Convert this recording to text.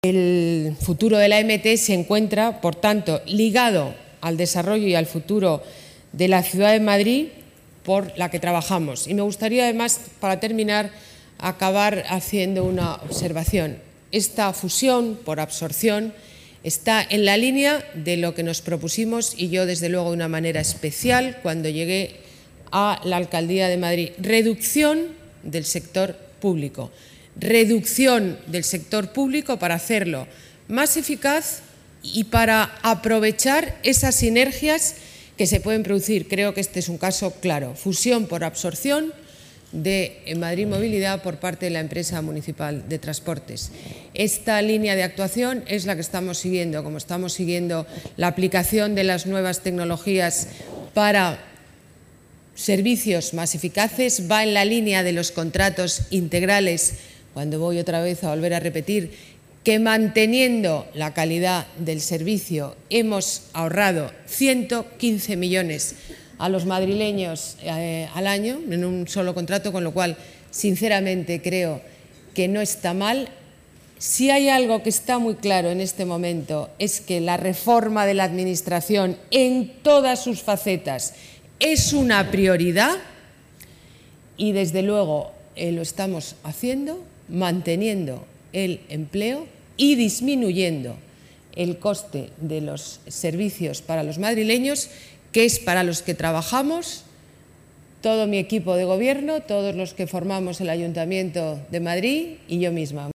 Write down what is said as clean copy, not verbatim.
El futuro de la MT se encuentra, por tanto, ligado al desarrollo y al futuro de la ciudad de Madrid por la que trabajamos. Y me gustaría, además, para terminar, acabar haciendo una observación. Esta fusión por absorción está en la línea de lo que nos propusimos y yo, desde luego, de una manera especial cuando llegué a la Alcaldía de Madrid. Reducción del sector público. Reducción del sector público para hacerlo más eficaz y para aprovechar esas sinergias que se pueden producir. Creo que este es un caso claro. Fusión por absorción de Madrid Movilidad por parte de la empresa municipal de transportes. Esta línea de actuación es la que estamos siguiendo, como estamos siguiendo la aplicación de las nuevas tecnologías para servicios más eficaces, va en la línea de los contratos integrales, cuando voy otra vez a volver a repetir que manteniendo la calidad del servicio hemos ahorrado 115 millones a los madrileños al año en un solo contrato, con lo cual, sinceramente, creo que no está mal. Si hay algo que está muy claro en este momento es que la reforma de la Administración en todas sus facetas es una prioridad y, desde luego, lo estamos haciendo manteniendo el empleo y disminuyendo el coste de los servicios para los madrileños, que es para los que trabajamos todo mi equipo de gobierno, todos los que formamos el Ayuntamiento de Madrid y yo misma.